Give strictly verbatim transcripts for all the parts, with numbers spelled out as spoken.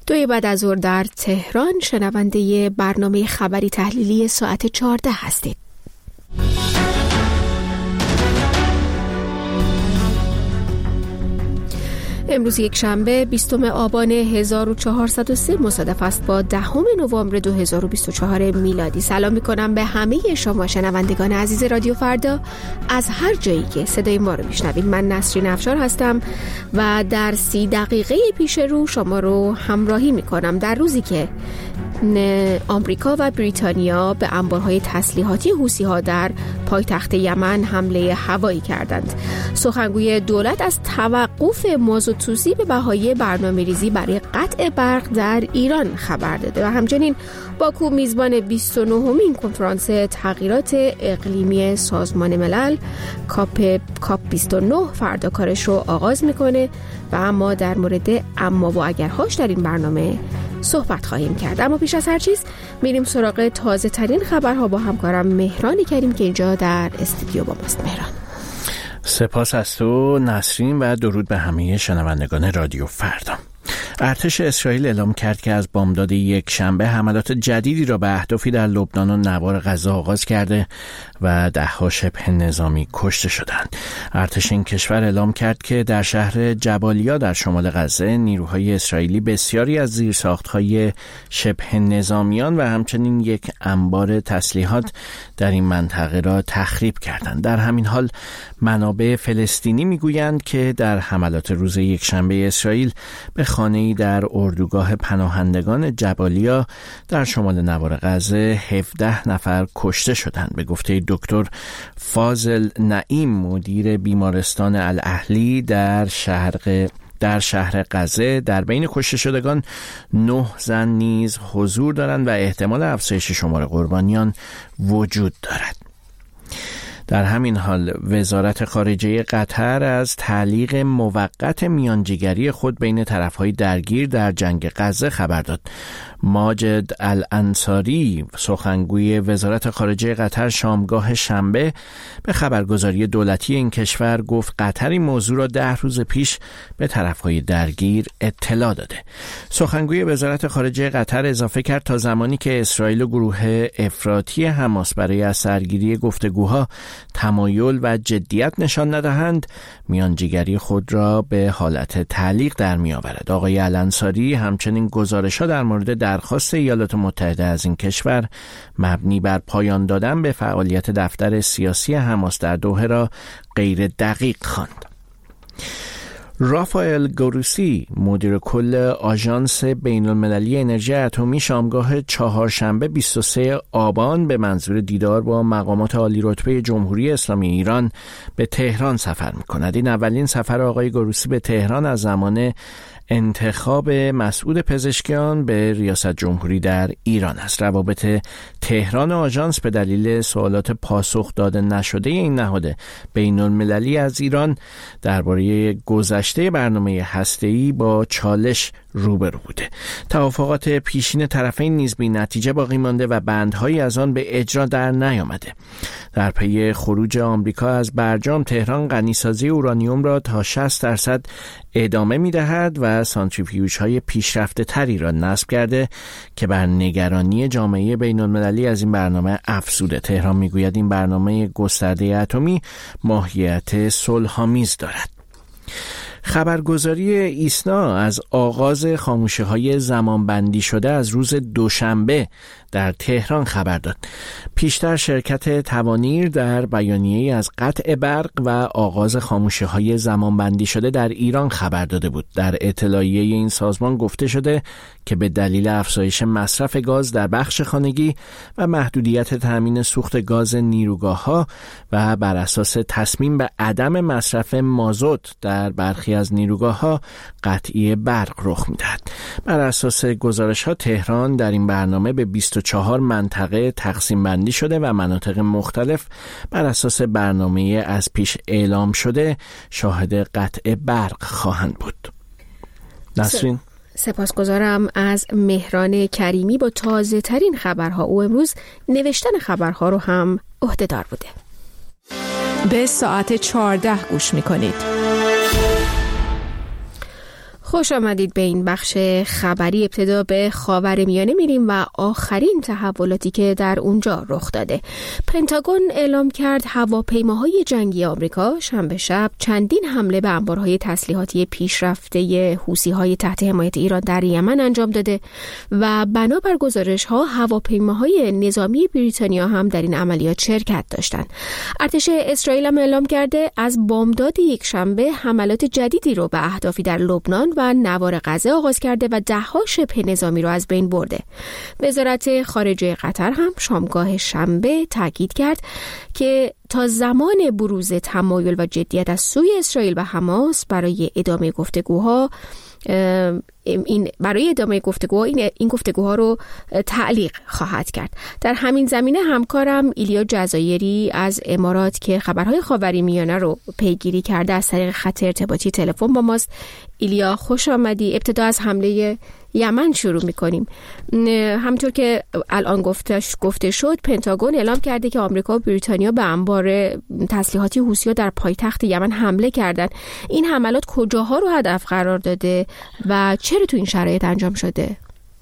دوی بعد از ظهر در تهران شنونده برنامه خبری تحلیلی ساعت چهارده هستید. امروز یک شنبه بیستم آبان هزار و چهارصد و سه مصادف است با دهم نوامبر دو هزار و بیست و چهار میلادی. سلام میکنم به همه شما شنوندگان عزیز رادیو فردا از هر جایی که صدای ما رو میشنوید. من نسرین افشار هستم و در سی دقیقه پیش رو شما رو همراهی میکنم در روزی که آمریکا و بریتانیا به انبارهای تسلیحاتی حوثی‌ها در پایتخت یمن حمله هوایی کردند. سخنگوی دولت از توقف مازوتسوزی به بهای برنامه‌ریزی برای قطع برق در ایران خبر داده و همچنین باکو میزبان بیست و نهمین کنفرانس تغییرات اقلیمی سازمان ملل کاپ کاپ بیست و نه فردا کارش رو آغاز میکنه و اما در مورد اما و اگرهاش در این برنامه صحبت خواهیم کرد. اما پیش از هر چیز میریم سراغ تازه ترین خبرها با همکارم مهران کریم که اینجا در استودیو با ماست. مهران، سپاس از تو نسرین و درود به همه شنوندگان رادیو فردا. ارتش اسرائیل اعلام کرد که از بامداد یک شنبه حملات جدیدی را به اهدافی در لبنان و نوار غزه آغاز کرده و ده‌ها شبه نظامی کشته شدند. ارتش این کشور اعلام کرد که در شهر جبالیا در شمال غزه نیروهای اسرائیلی بسیاری از زیرساخت‌های شبه نظامیان و همچنین یک انبار تسلیحات در این منطقه را تخریب کردند. در همین حال منابع فلسطینی میگویند که در حملات روز یک شنبه اسرائیل به خانه‌ای در اردوگاه پناهندگان جبالیا در شمال نوار غزه هفده نفر کشته شدند. به گفته دکتر فاضل نعیم مدیر بیمارستان الاهلی در شهر در شهر غزه، در بین کشته شدگان نه زن نیز حضور دارند و احتمال افزایش شمار قربانیان وجود دارد. در همین حال وزارت خارجه قطر از تعلیق موقت میانجیگری خود بین طرف‌های درگیر در جنگ غزه خبر داد. ماجد الانصاری سخنگوی وزارت خارجه قطر شامگاه شنبه به خبرگزاری دولتی این کشور گفت قطر این موضوع را ده روز پیش به طرف‌های درگیر اطلاع داده. سخنگوی وزارت خارجه قطر اضافه کرد تا زمانی که اسرائیل و گروه افراطی حماس برای از سرگیری گفتگوها تمایل و جدیت نشان ندهند، میانجیگری خود را به حالت تعلیق در می آورد. آقای الانصاری همچنین گزارش‌ها در مورد درخواست ایالات متحده از این کشور مبنی بر پایان دادن به فعالیت دفتر سیاسی حماس در دوحه را غیر دقیق خواند. رافائل گروسی مدیر کل آژانس بین المللی انرژی اتمی شامگاه چهارشنبه بیست و سه آبان به منظور دیدار با مقامات عالی رتبه جمهوری اسلامی ایران به تهران سفر می‌کند. این اولین سفر آقای گروسی به تهران از زمان انتخاب مسعود پزشکیان به ریاست جمهوری در ایران است. روابط تهران و آژانس به دلیل سوالات پاسخ داده نشده این نهاد بین المللی از ایران درباره گذشته برنامه هسته‌ای با چالش روبرو بوده. توافقات پیشین طرفین نیز بی نتیجه باقی مانده و بندهایی از آن به اجرا در نیامده. در پی خروج آمریکا از برجام، تهران غنیسازی اورانیوم را تا شصت درصد ادامه می‌دهد و سانتریفیوژهای پیشرفته تری را نصب کرده که بر نگرانی جامعه بین‌المللی از این برنامه افزوده. تهران می‌گوید این برنامه گسترده اتمی ماهیت صلح‌آمیز دارد. خبرگزاری ایسنا از آغاز خاموشی‌های زمانبندی شده از روز دوشنبه در تهران خبر داد. پیشتر شرکت توانیر در بیانیه‌ای از قطع برق و آغاز خاموشی‌های زمانبندی شده در ایران خبر داده بود. در اطلاعیه این سازمان گفته شده که به دلیل افزایش مصرف گاز در بخش خانگی و محدودیت تامین سوخت گاز نیروگاه‌ها و بر اساس تصمیم به عدم مصرف مازوت در برخی از نیروگاه‌ها قطعی برق رخ می‌دهد. بر اساس گزارش‌ها تهران در این برنامه به بیست و چهار منطقه تقسیم بندی شده و مناطق مختلف بر اساس برنامه از پیش اعلام شده شاهد قطع برق خواهند بود. نسرین، سپاسگزارم از مهران کریمی با تازه ترین خبرها. او امروز نوشتن خبرها رو هم عهده‌دار بوده. به ساعت چهارده گوش می‌کنید. خوش آمدید به این بخش خبری. ابتدا به خاورمیانه میریم و آخرین تحولاتی که در اونجا رخ داده. پنتاگون اعلام کرد هواپیماهای جنگی آمریکا شنبه شب چندین حمله به انبارهای تسلیحاتی پیشرفته حوثی‌های تحت حمایت ایران در یمن انجام داده و بنابر گزارش‌ها هواپیماهای نظامی بریتانیا هم در این عملیات شرکت داشتند. ارتش اسرائیل هم اعلام کرده از بامداد یک شنبه حملات جدیدی رو به اهدافی در لبنان و نوار غزه آغاز کرده و ده‌ها شبه نظامی رو از بین برده. وزارت خارجه قطر هم شامگاه شنبه تاکید کرد که تا زمان بروز تمایل و جدیت از سوی اسرائیل و حماس برای ادامه گفتگوها این برای ادامه گفتگوها این این گفتگوها رو تعلیق خواهد کرد. در همین زمینه همکارم ایلیا جزایری از امارات که خبرهای خاورمیانه رو پیگیری کرده از طریق خط ارتباطی تلفن با ماست. ایلیا خوش آمدی. ابتدا از حمله یمن شروع می‌کنیم. همونطور که الان گفتش گفته شد پنتاگون اعلام کرده که آمریکا و بریتانیا به انبار تسلیحاتی حوثی‌ها در پایتخت یمن حمله کردند. این حملات کجاها رو هدف قرار داده و چرا تو این شرایط انجام شده؟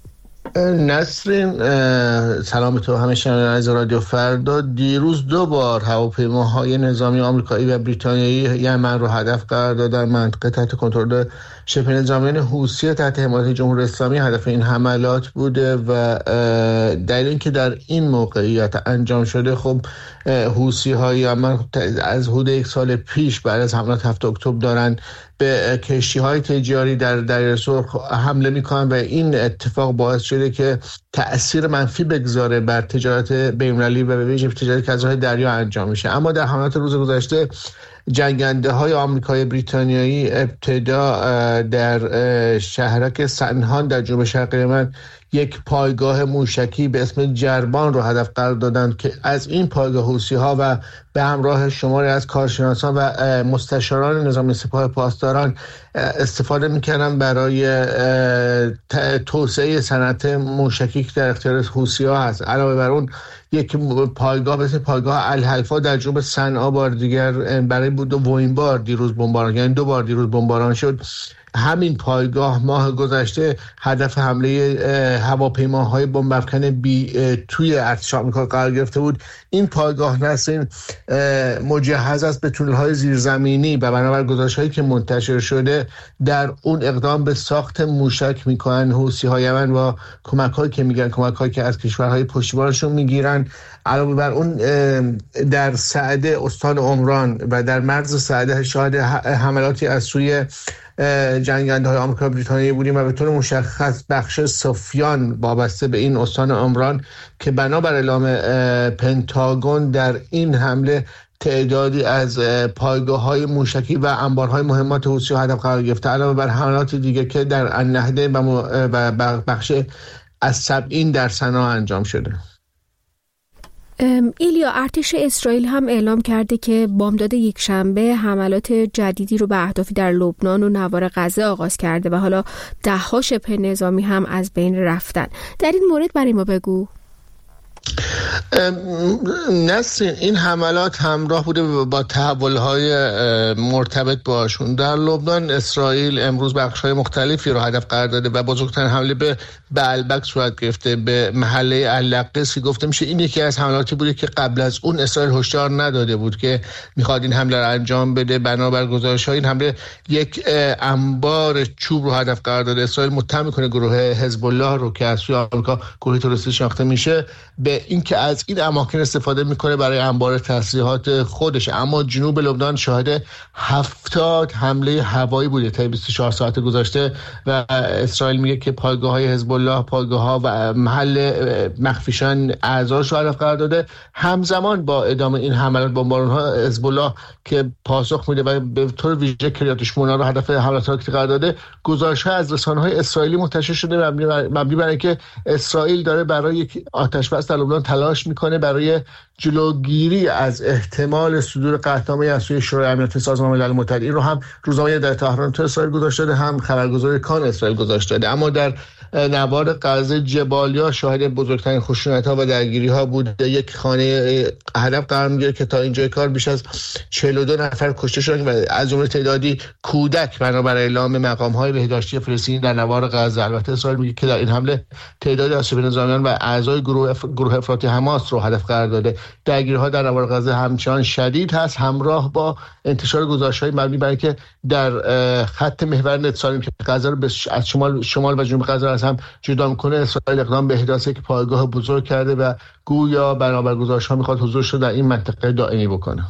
نسرین سلام تو همه شنوندگان از رادیو فردا. دیروز دو بار هواپیماهای نظامی آمریکایی و بریتانیایی یمن رو هدف قرار دادن. منطقه تحت کنترل شبه نظامیان حوثی تحت حمایت جمهوری اسلامی هدف این حملات بوده و دلیل اینکه در این موقعیت انجام شده، خب حوثی های یمن از حدود یک سال پیش بعد از حملات هفتم اکتبر دارن به کشتی های تجاری در دریای سرخ حمله میکنن و این اتفاق باعث شده که تأثیر منفی بگذاره بر تجارت بین‌المللی و به ویژه تجارتی که از راه دریا انجام میشه. اما در حملات روز گذشته جنگنده های آمریکایی بریتانیایی ابتدا در شهرک سنهان در جنوب شرق یمن یک پایگاه موشکی به اسم جربان رو هدف قرار دادند که از این پایگاه حوثی‌ها و به همراه شماری از کارشناسان و مستشاران نظامی سپاه پاسداران استفاده می‌کردن برای توسعه صنعت موشکی که در اختیار حوثی‌ها هست. علاوه بر اون یک پایگاه به اسم پایگاه الحلفا در جنوب صنعا بار دیگر برای بود و این بار دیروز بمباران یعنی دو بار دیروز بمباران شد. همین پایگاه ماه گذشته هدف حمله هواپیماهای بمب افکن بی توی ارتش آمریکا قرار گرفته بود. این پایگاه نسرین مجهز است به تونل‌های زیرزمینی و بنابر گزارش‌هایی که منتشر شده در اون اقدام به ساخت موشک میکنن حوثی‌های یمن و کمک‌هایی که میگن کمک‌هایی که از کشورهای پشتیبانشون میگیرن. علاوه بر اون در سعده استان عمران و در مرز سعده شاهد حملاتی از سوی جنگنده های آمریکا و بریتانیایی بودیم و به طور مشخص بخش سفیان وابسته به این استان عمران که بنابر اعلام پنتاگون در این حمله تعدادی از پایگاه‌های موشکی و انبارهای مهمات حوثی هدف قرار گرفته، علاوه بر حملات دیگه که در النهده و بخش از سبعین در صنعا انجام شده. ایلیا، ارتش اسرائیل هم اعلام کرده که بامداد یک شنبه حملات جدیدی رو به اهدافی در لبنان و نوار غزه آغاز کرده و حالا ده‌ها شبه نظامی هم از بین رفتن. در این مورد برای ما بگو. نسرین، این حملات همراه بوده با تحول‌های مرتبط باشون. در لبنان اسرائیل امروز بخش‌های مختلفی رو هدف قرار داده و بزرگترین حمله به بعلبک صورت گرفته، به محله القدس که گفته میشه این یکی از حملاتی بوده که قبل از اون اسرائیل هشدار نداده بود که میخواد این حمله رو انجام بده. بنابر گزارش‌ها این حمله یک انبار چوب رو هدف قرار داده. اسرائیل متهم میکنه گروه حزب الله رو که از سوی آمریکا گروه تروریستی شناخته میشه به اینکه از این اماکن استفاده میکنه برای انبار تسلیحات خودش. اما جنوب لبنان شاهد هفتاد حمله هوایی بوده تا بیست و چهار ساعت گذشته و اسرائیل میگه که پایگاه‌های حزب الله، پایگاه‌ها و محل مخفیشان اعضاش رو هدف قرار داده. همزمان با ادامه این حملات بمباران‌ها حزب الله که پاسخ میده و به طور ویژه کریات شمونا رو هدف حملات راکتی قرار داده، گزارش‌ها از رسانه‌های اسرائیلی منتشر شده مبنی بر اینکه اسرائیل داره برای یک آتش‌بس در لبنان تلاش میکنه برای جلوگیری از احتمال صدور قطعنامه از سوی شورای امنیت سازمان ملل متحد. این رو هم روزنامه در تهران تو اسرائیل گذاشته داده، هم خبرگزاری کان اسرائیل گذاشته داده. اما در نوار غزه جبالیا شاهد بزرگترین خشونت‌ها و درگیری‌ها بوده. یک خانه هدف قرار می‌گیره که تا اینجای کار بیش از چهل و دو نفر کشته شدن و از جمله تعدادی کودک، بنابر اعلام مقام‌های بهداشتی فلسطینی در نوار غزه. البته اسرائیل میگه که در این حمله تعدادی از شبه نظامیان و اعضای گروه اف... گروه افراطی حماس رو هدف قرار داده. درگیری‌ها در نوار غزه همچنان شدید هست، همراه با انتشار گزارش‌های مبنی بر اینکه در خط محور نتسالیم که غزه رو از شمال شمال و جنوب غزه از هم جدا می‌کنه، اسرائیل اقدام به احداث یک پایگاه بزرگ کرده و گویا بنابر گزارش‌ها می‌خواد حضورش رو در این منطقه دائمی بکنه.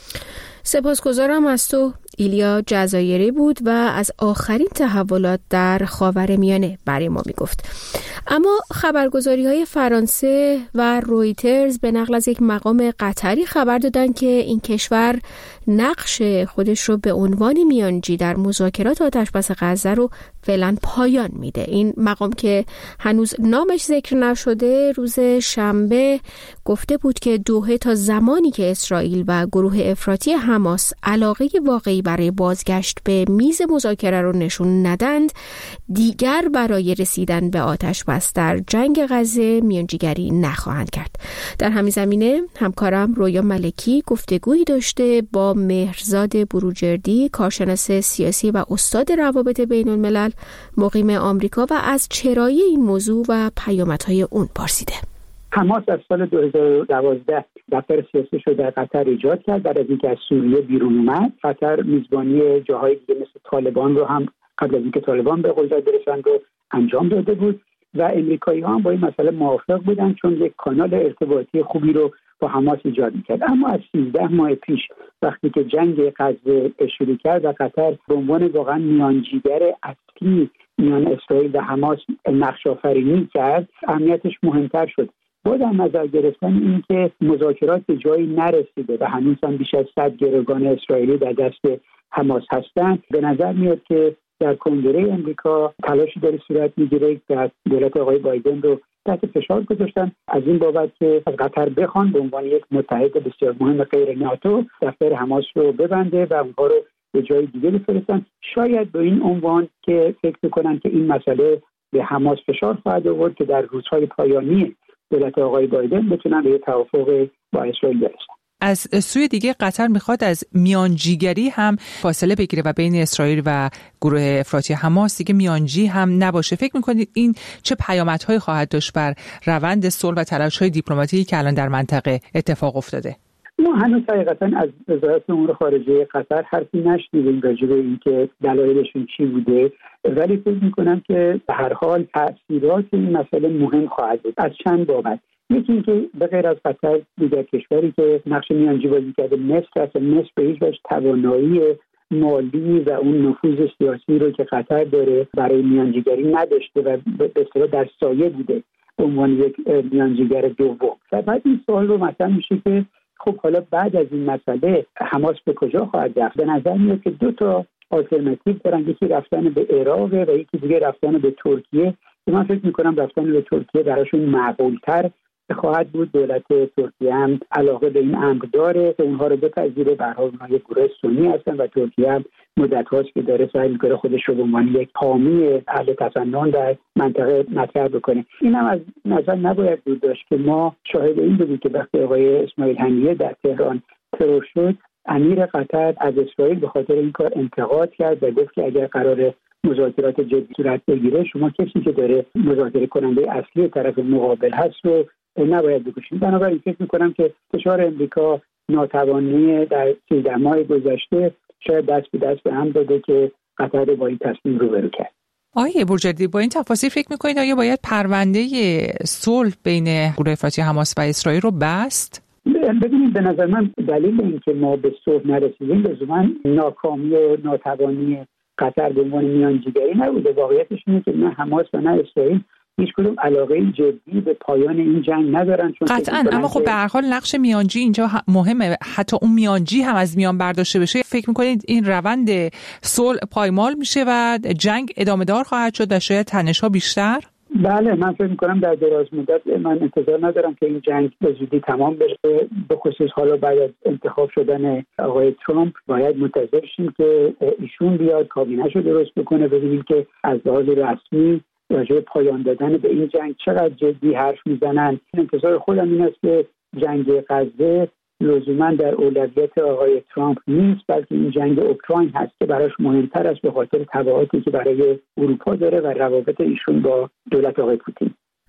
سپاسگزارم از تو. ایلیا جزایری بود و از آخرین تحولات در خاورمیانه برای ما میگفت. اما خبرگزاری‌های فرانسه و رویترز به نقل از یک مقام قطری خبر دادن که این کشور نقش خودش رو به عنوان میانجی در مذاکرات آتشبس غزه رو فعلا پایان میده. این مقام که هنوز نامش ذکر نشده روز شنبه گفته بود که دوحه تا زمانی که اسرائیل و گروه افراطی حماس علاقه واقعی برای بازگشت به میز مذاکره رو نشون ندند، دیگر برای رسیدن به آتشبس در جنگ غزه میانجیگری نخواهند کرد. در همین زمینه همکارم رویا ملکی گفتگویی داشته با مهرزاد بروجردی، کارشناس سیاسی و استاد روابط بین الملل مقیم آمریکا، و از چرایی این موضوع و پیامدهای اون پرسیده. حماس از سال دو هزار و دوازده دفتر سیاسی شده در قطر ایجاد کرد. بعد از اینکه از سوریه بیرون اومد، قطر میزبانی جاهای دیگه مثل طالبان رو هم قبل از اینکه طالبان به قدرت برسن رو انجام داده بود و امریکایی‌ها هم با این مسئله موافق بودن چون یک کانال ارتباطی خوبی رو با حماس ایجاد می‌کرد. اما از سیزده ماه پیش وقتی که جنگ غزه شروع کرد و قطر به عنوان واقعا میانجیگر اصلی میان اسرائیل و حماس نقش آفرینی کرد، اهمیتش مهمتر شد. با در نظر گرفتن این که مذاکرات به جایی نرسیده و هنوز هم بیش از صد گروگان اسرائیلی در دست حماس هستند، به نظر میاد که در کنگره امریکا تلاشی داره صورت میگیره که دولت آقای بایدن رو تحت فشار گذاشتن از این بابت که از قطر بخوان به عنوان یک متحد بسیار مهم غیر ناتو دفتر حماس رو ببنده و اونها رو به جای دیگه بفرستن. شاید به این عنوان که فکر میکنن که این مسئله به حماس فشار خواهد آورد که در روزهای پایانی دولت آقای بایدن بتونن به توافق با اسرائیل برسن. از سوی دیگه قطر میخواد از میانجیگری هم فاصله بگیره و بین اسرائیل و گروه افراطی حماس دیگه میانجی هم نباشه. فکر میکنید این چه پیامدهایی خواهد داشت بر روند صلح و تلاش‌های دیپلماتیکی که الان در منطقه اتفاق افتاده؟ ما هنوز حقیقتا از وزارت امور خارجه قطر حرفی نشنیدیم راجع به اینکه دلایلشون چی بوده، ولی فکر میکنم که به هر حال تأثیرات این مسئله مهم خواهد بود از چند بابت. یکی اینکه به غیر از قطر دیگر کشوری که نقش میانجی بازی کرده مصر هست. مصر به هیچ وجه توانایی مالی و اون نفوذ سیاسی رو که قطر داره برای میانجیگری نداشته و به اصطلاح در سایه بوده به عنوان یک میانجیگر دوم. و بعد این سوال رو مطرح میشه که خب حالا بعد از این مسئله حماس به کجا خواهد رفت؟ به نظر میاد که دو تا آلترناتیو دارن، یکی رفتن به عراق و یکی دیگه رفتن به ترکیه. من فکر میکنم رفتن به ترکیه براشون معقول‌تر خواهد بود. دولت ترکیه هم علاقه به این امر داره که اونها رو بپذیره. به هر حال اونها یک گروه سنی هستن و ترکیه هم مدت هاست که داره سعی میکنه خودش رو به عنوان یک حامی اهل تسنن در منطقه مطرح بکنه. این هم از نظر نباید بود داشت که ما شاهد این بودیم که وقتی آقای اسماعیل هنیه در تهران ترور شد، امیر قطر از اسرائیل به خاطر این کار انتقاد کرد و گفت که اگر قرار مذاکرات جدی صورت بگیره، شما کسی که داره مذاکره کننده اصلی طرف مقابل هست رو نباید بکشید. بنابراین فکر میکنم که فشار امریکا ناتوانی در سیزده ماه گذشته شاید دست به دست به هم داده که قطر با این تصمیم روبرو کرد. آقای بروجردی، با این تفاصیل فکر میکنید آیا باید پرونده صلح بین گروه افراطی حماس و اسرائیل رو بست؟ ببینید به نظر من دلیل این که ما به صلح نرسیدیم لزوما ناکامی و ناتوانی قطر به عنوان میانجیگری نبوده. واقعیتش اینه که نه حماس و نه اسرائیل هیچ کدوم علاقه جدی به پایان این جنگ ندارن. چون قطعاً، اما خب به هر حال نقش میانجی اینجا مهمه. حتی اون میانجی هم از میان برداشته بشه، فکر میکنید این روند صلح پایمال میشه و جنگ ادامه دار خواهد شد و شاید تنش‌ها بیشتر؟ بله، من فکر میکنم در دراز مدت من انتظار ندارم که این جنگ به زودی تمام بشه. به خصوص حالا بعد از انتخاب شدن آقای ترامپ باید منتظر شیم که ایشون بیاد کابینه‌شو درست بکنه، ببینیم که از لحاظ رسمی راجع به پایان دادن به این جنگ چقدر جدی حرف میزنن. انتظار خودم این است که جنگ غزه لزوما در اولویت آقای ترامپ نیست، بلکه این جنگ اوکراین هست که براش مهمتر است به خاطر تبعاتی که برای اروپا داره و روابط ایشون با دولت آقای پوتین.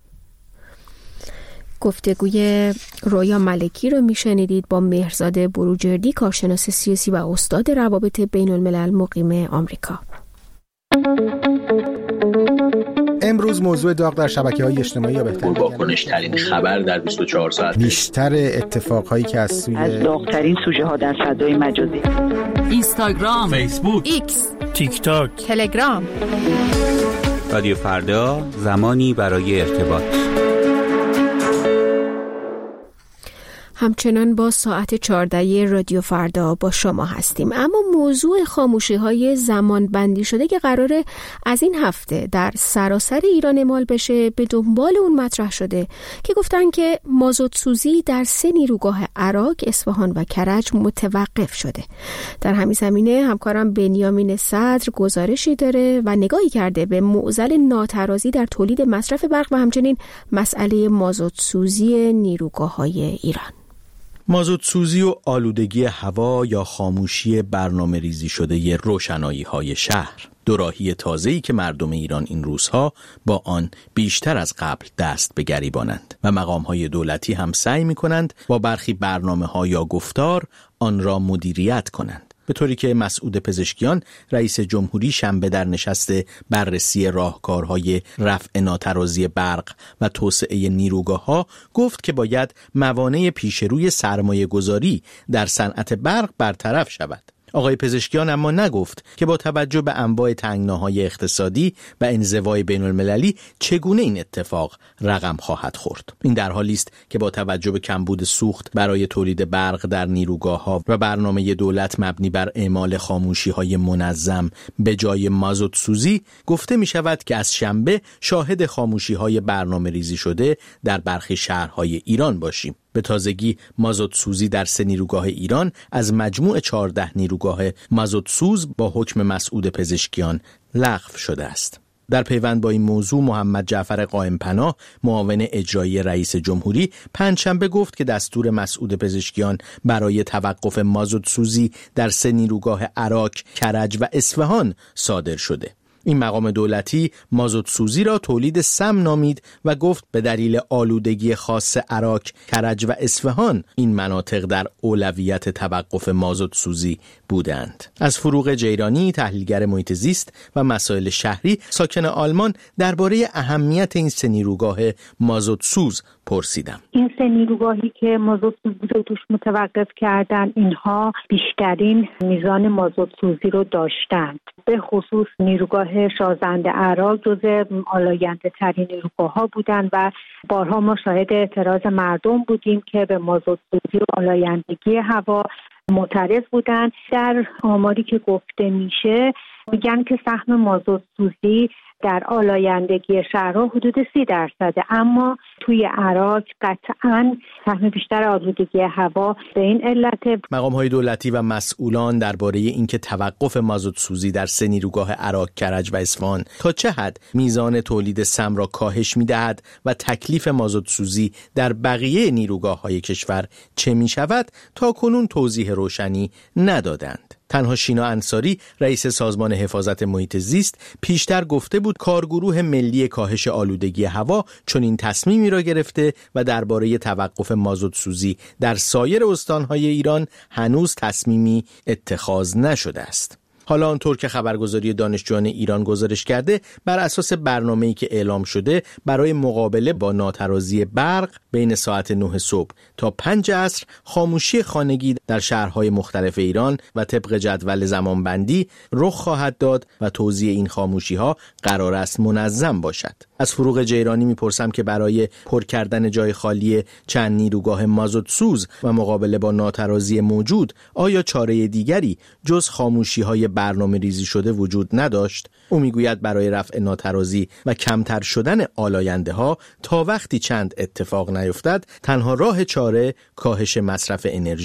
گفتگوی رویا ملکی رو میشنیدید با مهرزاد بروجردی، کارشناس سیاسی و استاد روابط بین الملل مقیم آمریکا. امروز موضوع داغ در شبکه‌های اجتماعی یا بهتر واکنش ترین خبر در بیست و چهار ساعت، بیشتر اتفاقهایی که از سوی از داغ‌ترین سوژه ها در فضای مجازی، اینستاگرام، فیسبوک، ایکس، تیک تاک، تلگرام. رادیو فردا، زمانی برای ارتباط. همچنان با ساعت چهارده رادیو فردا با شما هستیم، اما موضوع خاموشی‌های زمان بندی شده که قراره از این هفته در سراسر ایران اعمال بشه به دنبال اون مطرح شده که گفتن که مازوت سوزی در سه نیروگاه عراق، اصفهان و کرج متوقف شده. در همین زمینه همکارم بنیامین صدر گزارشی داره و نگاهی کرده به معضل ناترازی در تولید مصرف برق و همچنین مسئله مازوت سوزی نیروگاه‌های ایران. مازوت سوزی و آلودگی هوا یا خاموشی برنامه ریزی شده ی روشنایی های شهر، دوراهی تازه‌ای که مردم ایران این روزها با آن بیشتر از قبل دست به گریبانند و مقام‌های دولتی هم سعی می‌کنند با برخی برنامه‌ها یا گفتار آن را مدیریت کنند، به طوری که مسعود پزشکیان رئیس جمهوری شنبه در نشست بررسی راهکارهای رفع ناترازی برق و توسعه نیروگاه‌ها گفت که باید موانع پیشروی سرمایه گذاری در صنعت برق برطرف شود. آقای پزشکیان اما نگفت که با توجه به انواع تنگناهای اقتصادی و انزوای بین المللی چگونه این اتفاق رقم خواهد خورد. این در حالی است که با توجه به کمبود سوخت برای تولید برق در نیروگاه‌ها و برنامه دولت مبنی بر اعمال خاموشی‌های منظم به جای مازوت سوزی، گفته می شود که از شنبه شاهد خاموشی‌های برنامه ریزی شده در برخی شهرهای ایران باشیم. به تازگی مازوت سوزی در سه نیروگاه ایران از مجموع چهارده نیروگاه مازوت سوز با حکم مسعود پزشکیان لغو شده است. در پیوند با این موضوع محمد جعفر قائم‌پناه معاون اجرایی رئیس جمهوری پنجشنبه گفت که دستور مسعود پزشکیان برای توقف مازوت سوزی در سه نیروگاه عراق، کرج و اصفهان صادر شده. این مقام دولتی مازوت سوزی را تولید سم نامید و گفت به دلیل آلودگی خاص عراق، کرج و اصفهان این مناطق در اولویت توقف مازوت سوزی بودند. از فروغ جیرانی، تحلیلگر محیط زیست و مسائل شهری ساکن آلمان، درباره اهمیت این سه نیروگاه مازوت سوز پرسیدم. این سه نیروگاهی که مازوت سوزی رو توش متوقف کردن، اینها بیشترین میزان مازوت سوزی رو داشتند. به خصوص نیروگاه شازنده عراق جزو آلاینده ترین نیروگاه ها بودند و بارها ما شاهد اعتراض مردم بودیم که به مازوت سوزی و آلایندگی هوا معترض بودند. در آماری که گفته میشه میگن که سهم مازوت سوزی در آلایندگی شهرها حدود سی درصده، اما توی عراق قطعاً سهم بیشتر آلودگی هوا به این علت. مقام‌های دولتی و مسئولان درباره اینکه توقف مازوت سوزی در سه نیروگاه عراق، کرج و اصفهان تا چه حد میزان تولید سم را کاهش می‌دهد و تکلیف مازوت سوزی در بقیه نیروگاه‌های کشور چه می‌شود تا کنون توضیح روشنی ندادند. تنها شینا انصاری رئیس سازمان حفاظت محیط زیست پیشتر گفته بود کارگروه ملی کاهش آلودگی هوا چنین تصمیمی را گرفته و درباره توقف مازوت سوزی در سایر استانهای ایران هنوز تصمیمی اتخاذ نشده است. حالا آنطور که خبرگزاری دانشجویان ایران گزارش کرده، بر اساس برنامه‌ای که اعلام شده برای مقابله با ناترازی برق بین ساعت نه صبح تا پنج عصر خاموشی خانگی در شهرهای مختلف ایران و طبق جدول زمانبندی رخ خواهد داد و توزیع این خاموشی‌ها قرار است منظم باشد. از فروغ جیرانی میپرسم که برای پر کردن جای خالی چند نیروگاه مازوت سوز و مقابله با ناترازی موجود آیا چاره دیگری جز خاموشی‌های برنامه ریزی شده وجود نداشت؟ او میگوید برای رفع ناترازی و کمتر شدن آلاینده ها تا وقتی چند اتفاق نیفتد تنها راه چاره کاهش مصرف انرژی و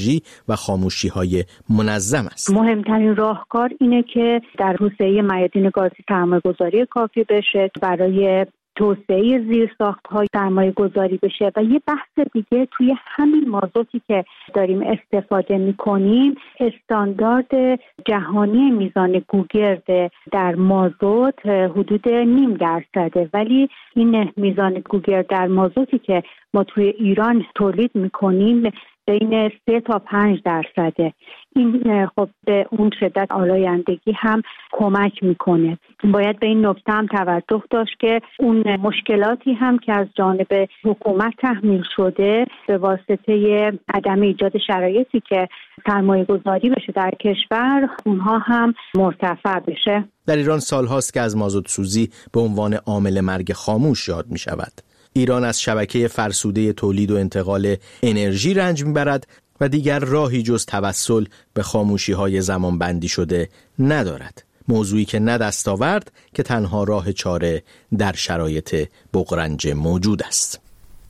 و خاموشی‌های منظم است. مهمترین راهکار اینه که در توسعه میادین گازی سرمایه‌گذاری کافی بشه، برای توسعه زیرساخت‌های سرمایه‌گذاری بشه و یه بحث دیگه توی همین مازوتی که داریم استفاده می‌کنیم، استاندارد جهانی میزان گوگرد در مازوت حدود نیم درصده، ولی این میزان گوگرد در مازوتی که ما توی ایران تولید می‌کنیم بین سه تا پنج درصده. این خب به اون شدت آلایندگی هم کمک میکنه. باید به این نکته هم توجه داشت که اون مشکلاتی هم که از جانب حکومت تحمیل شده به واسطه عدم ایجاد شرایطی که سرمایه گذاری بشه در کشور، اونها هم مرتفع بشه. در ایران سالهاست که از مازوت سوزی به عنوان عامل مرگ خاموش یاد می شود. ایران از شبکه فرسوده تولید و انتقال انرژی رنج میبرد و دیگر راهی جز توسل به خاموشی‌های زمان بندی شده ندارد. موضوعی که نه دستاورد که تنها راه چاره در شرایط بغرنج موجود است.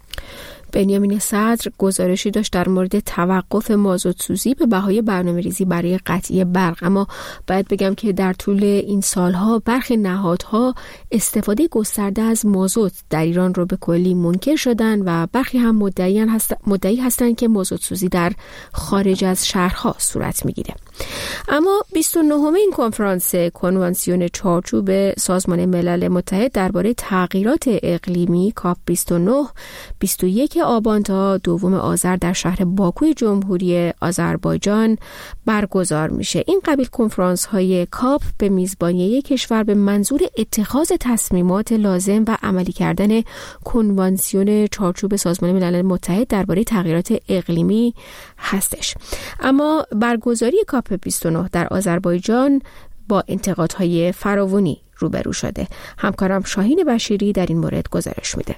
بنیامین صدر گزارشی داشت در مورد توقف مازوت سوزی به بهای برنامه‌ریزی برای قطعی برق، اما باید بگم که در طول این سالها برخی نهادها استفاده گسترده از مازوت در ایران رو به کلی منکر شدن و برخی هم مدعی هست مدعی هستند که مازوت سوزی در خارج از شهرها صورت میگیره. اما بیست و نهمین کنفرانس کنوانسیون چارچوب سازمان ملل متحد درباره تغییرات اقلیمی کاپ بیست و نه بیست و یک آبان تا دوم آذر در شهر باکوی جمهوری آذربایجان برگزار میشه. این قبیل کنفرانس های کاپ به میزبانی یک کشور به منظور اتخاذ تصمیمات لازم و عملی کردن کنوانسیون چارچوب سازمان ملل متحد درباره تغییرات اقلیمی هستش. اما برگزاری کاپ بیست و نه در آذربایجان با انتقادهای فراوانی روبرو شده. همکارم شاهین بشیری در این مورد گزارش میده.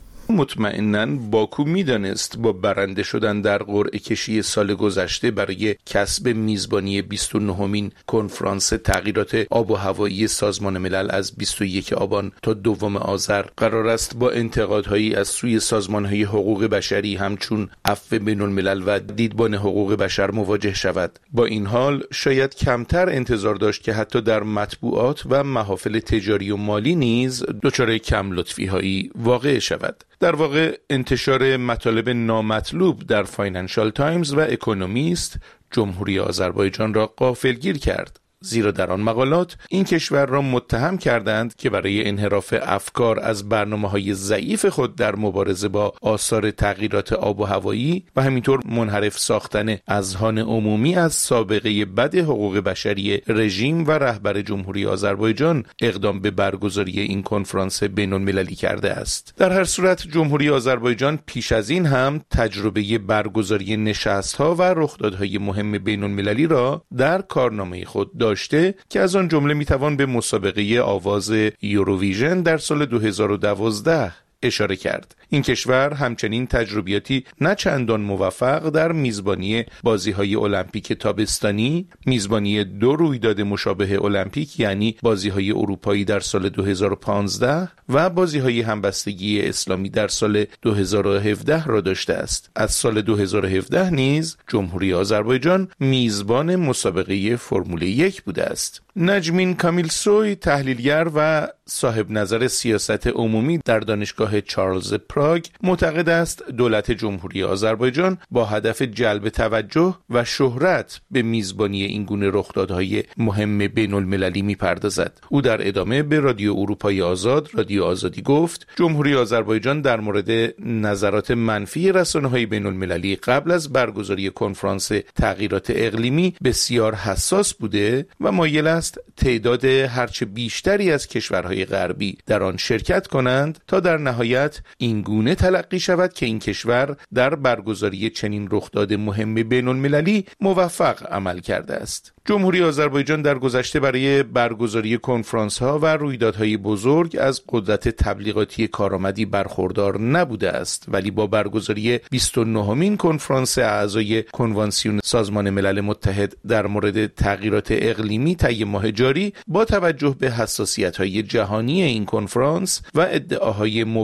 مطمئناً باکو میدانست با برنده شدن در قرعه کشی سال گذشته برای کسب میزبانی بیست و نهمین کنفرانس تغییرات آب و هوایی سازمان ملل از بیست و یک آبان تا دوم آذر قرار است با انتقادهایی از سوی سازمان‌های حقوق بشری همچون عفو بین‌الملل و دیدبان حقوق بشر مواجه شود. با این حال شاید کمتر انتظار داشت که حتی در مطبوعات و محافل تجاری و مالی نیز دچار کم لطفی‌هایی واقع شود. در واقع انتشار مطالب نامطلوب در فاینانشال تایمز و اکونومیست جمهوری آذربایجان را غافلگیر کرد، زیرا در آن مقالات این کشور را متهم کردند که برای انحراف افکار از برنامه‌های ضعیف خود در مبارزه با آثار تغییرات آب و هوایی و همینطور منحرف ساختن اذهان عمومی از سابقه بد حقوق بشری رژیم و رهبر جمهوری آذربایجان اقدام به برگزاری این کنفرانس بین‌المللی کرده است. در هر صورت جمهوری آذربایجان پیش از این هم تجربه برگزاری نشست‌ها و رخدادهای مهم بین‌المللی را در کارنامه خود داشته که از آن جمله میتوان به مسابقه آواز یوروویژن در سال دو هزار و دوازده اشاره کرد. این کشور همچنین تجربیاتی نه چندان موفق در میزبانی بازی‌های المپیک تابستانی، میزبانی دو رویداد مشابه المپیک یعنی بازی‌های اروپایی در سال دو هزار و پانزده و بازی‌های همبستگی اسلامی در سال دو هزار و هفده را داشته است. از سال دو هزار و هفده نیز جمهوری آذربایجان میزبان مسابقه فرمول یک بوده است. نجمین کامیلسوی تحلیلگر و صاحب نظر سیاست عمومی در دانشگاه چارلز پراگ معتقد است دولت جمهوری آذربایجان با هدف جلب توجه و شهرت به میزبانی این گونه رخدادهای مهم بین المللی میپردازد. او در ادامه به رادیو اروپای آزاد رادیو آزادی گفت جمهوری آذربایجان در مورد نظرات منفی رسانه‌های بین المللی قبل از برگزاری کنفرانس تغییرات اقلیمی بسیار حساس بوده و مایل است تعداد هرچه بیشتری از کشورهای غربی در آن شرکت کنند تا در نهایت این گونه تلقی شود که این کشور در برگزاری چنین رخداد مهم بین المللی موفق عمل کرده است. جمهوری آذربایجان در گذشته برای برگزاری کنفرانس ها و رویدادهای بزرگ از قدرت تبلیغاتی کارآمدی برخوردار نبوده است، ولی با برگزاری بیست و نهمین کنفرانس اعضای کنوانسیون سازمان ملل متحد در مورد تغییرات اقلیمی طی ماه جاری با توجه به حساسیت‌های جهانی این کنفرانس و ادعاهای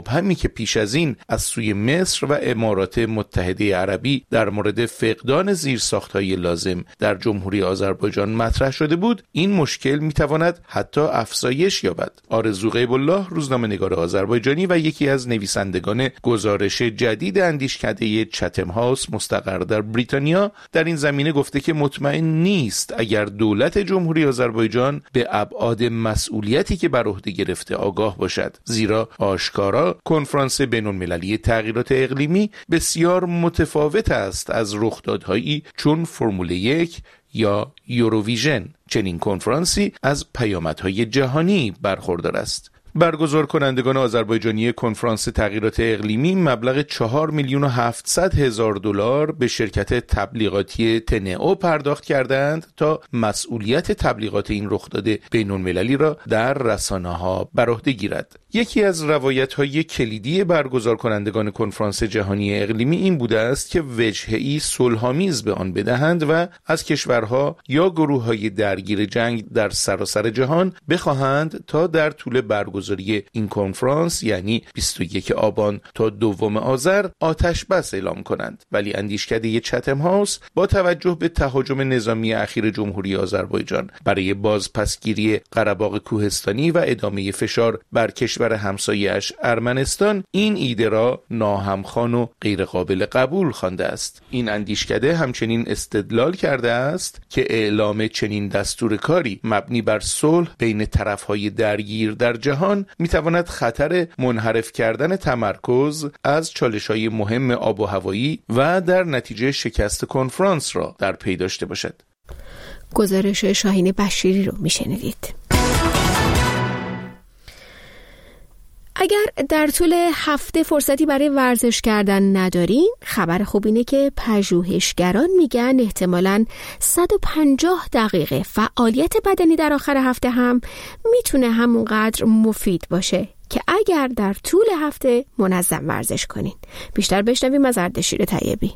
مبهمی که پیش از این از سوی مصر و امارات متحده عربی در مورد فقدان زیرساخت‌های لازم در جمهوری آذربایجان مطرح شده بود، این مشکل میتواند حتی افزایش یابد. آرزو غیب الله، روزنامه‌نگار آذربایجانی و یکی از نویسندگان گزارش جدید اندیشکده چتم هاوس مستقر در بریتانیا، در این زمینه گفته که مطمئن نیست اگر دولت جمهوری آذربایجان به ابعاد مسئولیتی که بر عهده گرفته آگاه باشد، زیرا آشکارا کنفرانس بین‌المللی تغییرات اقلیمی بسیار متفاوت است از رخدادهایی چون فرمول یک یا یوروویژن. چنین کنفرانسی از پیامدهای جهانی برخوردار است. برگزار کنندگان آذربایجانی کنفرانس تغییرات اقلیمی مبلغ چهار میلیون و هفتصد هزار دلار به شرکت تبلیغاتی تنئو پرداخت کردند تا مسئولیت تبلیغات این رخداد بین‌المللی را در رسانه‌ها بر عهده گیرد. یکی از روایت‌های کلیدی برگزار کنندگان کنفرانس جهانی اقلیمی این بوده است که وجهه‌ای صلح‌آمیز به آن بدهند و از کشورها یا گروه‌های درگیر جنگ در سراسر جهان بخواهند تا در طول برگزاری این کنفرانس، یعنی بیست و یکم آبان تا دوم آذر، آتش بس اعلام کنند. ولی اندیشکده چتم هاوس با توجه به تهاجم نظامی اخیر جمهوری آذربایجان برای بازپسگیری قره‌باغ کوهستانی و ادامه فشار بر کشور همسایه‌اش ارمنستان، این ایده را ناهمخوان و غیر قابل قبول خوانده است. این اندیشکده همچنین استدلال کرده است که اعلام چنین دستور کاری مبنی بر صلح بین طرف‌های درگیر در جهان میتواند خطر منحرف کردن تمرکز از چالش‌های مهم آب و هوایی و در نتیجه شکست کنفرانس را در پی داشته باشد. گزارش شاهین بشیری رو میشنیدید. اگر در طول هفته فرصتی برای ورزش کردن ندارین، خبر خوب اینه که پژوهشگران میگن احتمالاً صد و پنجاه دقیقه فعالیت بدنی در آخر هفته هم میتونه همونقدر مفید باشه که اگر در طول هفته منظم ورزش کنین. بیشتر بشنویم از اردشیر طیبی.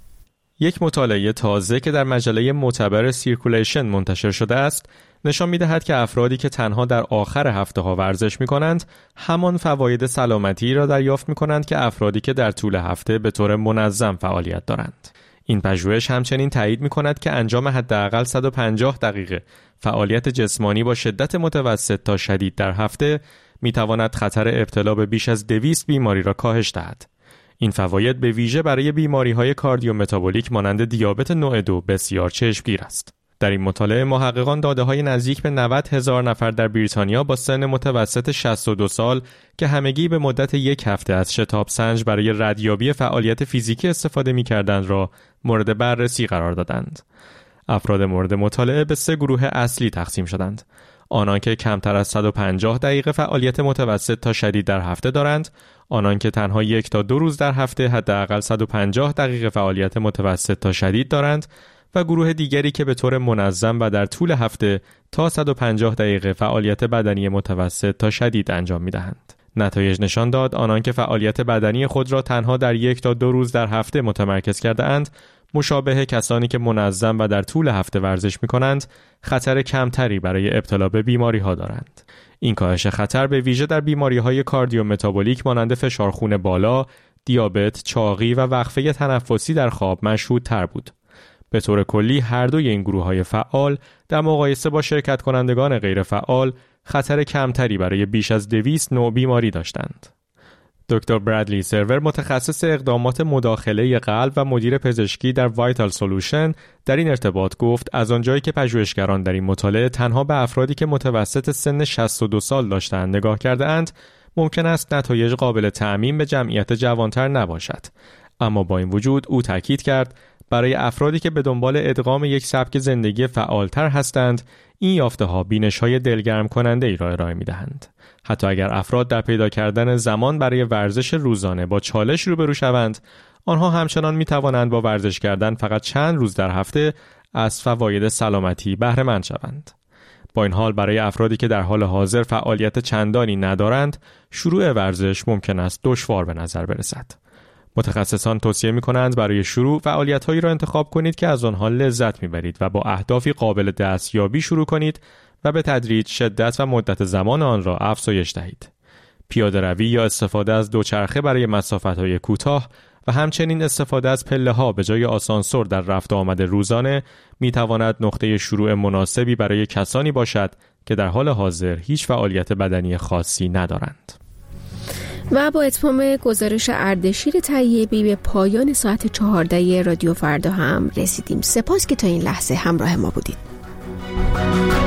یک مطالعه تازه که در مجله معتبر سیرکولیشن منتشر شده است نشان می‌دهد که افرادی که تنها در آخر هفته‌ها ورزش می‌کنند همان فواید سلامتی را دریافت می‌کنند که افرادی که در طول هفته به طور منظم فعالیت دارند. این پژوهش همچنین تایید می‌کند که انجام حداقل صد و پنجاه دقیقه فعالیت جسمانی با شدت متوسط تا شدید در هفته می‌تواند خطر ابتلا به بیش از دویست بیماری را کاهش دهد. این فواید به ویژه برای بیماری‌های کاردیومتابولیک مانند دیابت نوع دو بسیار چشمگیر است. در این مطالعه محققان داده‌های نزدیک به نود هزار نفر در بریتانیا با سن متوسط شصت و دو سال که همگی به مدت یک هفته از شتاب سنج برای ردیابی فعالیت فیزیکی استفاده می‌کردند را مورد بررسی قرار دادند. افراد مورد مطالعه به سه گروه اصلی تقسیم شدند: آنان که کمتر از صد و پنجاه دقیقه فعالیت متوسط تا شدید در هفته دارند، آنان که تنها یک تا دو روز در هفته حداقل صد و پنجاه دقیقه فعالیت متوسط تا شدید دارند و گروه دیگری که به طور منظم و در طول هفته تا صد و پنجاه دقیقه فعالیت بدنی متوسط تا شدید انجام می‌دهند. نتایج نشان داد آنان که فعالیت بدنی خود را تنها در یک تا دو روز در هفته متمرکز کرده اند، مشابه کسانی که منظم و در طول هفته ورزش می‌کنند، خطر کمتری برای ابتلا به بیماری‌ها دارند. این کاهش خطر به ویژه در بیماری‌های کاردیومتابولیک مانند فشار خون بالا، دیابت، چاقی و وقفه تنفسی در خواب مشهودتر بود. به طور کلی هر دوی این گروه‌های فعال در مقایسه با شرکت کنندگان غیر فعال خطر کمتری برای بیش از دویست نوع بیماری داشتند. دکتر برادلی سرور، متخصص اقدامات مداخله قلب و مدیر پزشکی در وایتال سولوشن، در این ارتباط گفت از آنجایی که پژوهشگران در این مطالعه تنها به افرادی که متوسط سن شصت و دو سال داشتند نگاه کرده اند، ممکن است نتایج قابل تعمیم به جمعیت جوانتر نباشد. اما با این وجود او تاکید کرد برای افرادی که به دنبال ادغام یک سبک زندگی فعالتر هستند، این یافته‌ها بینش‌های دلگرم کننده ای را ارائه می‌دهند. حتی اگر افراد در پیدا کردن زمان برای ورزش روزانه با چالش روبرو شوند، آنها همچنان می‌توانند با ورزش کردن فقط چند روز در هفته از فواید سلامتی بهره مند شوند. با این حال برای افرادی که در حال حاضر فعالیت چندانی ندارند، شروع ورزش ممکن است دشوار به نظر برسد. متخصصان توصیه می‌کنند برای شروع فعالیت‌هایی را انتخاب کنید که از آنها لذت می‌برید و با اهدافی قابل دستیابی شروع کنید و به تدریج شدت و مدت زمان آن را افزایش دهید. پیاده‌روی یا استفاده از دوچرخه برای مسافت‌های کوتاه و همچنین استفاده از پله‌ها به جای آسانسور در رفت و آمد روزانه می‌تواند نقطه شروع مناسبی برای کسانی باشد که در حال حاضر هیچ فعالیت بدنی خاصی ندارند. و با اتمام گزارش اردشیر طیبی به پایان ساعت چهارده رادیو فردا هم رسیدیم. سپاس که تا این لحظه همراه ما بودید.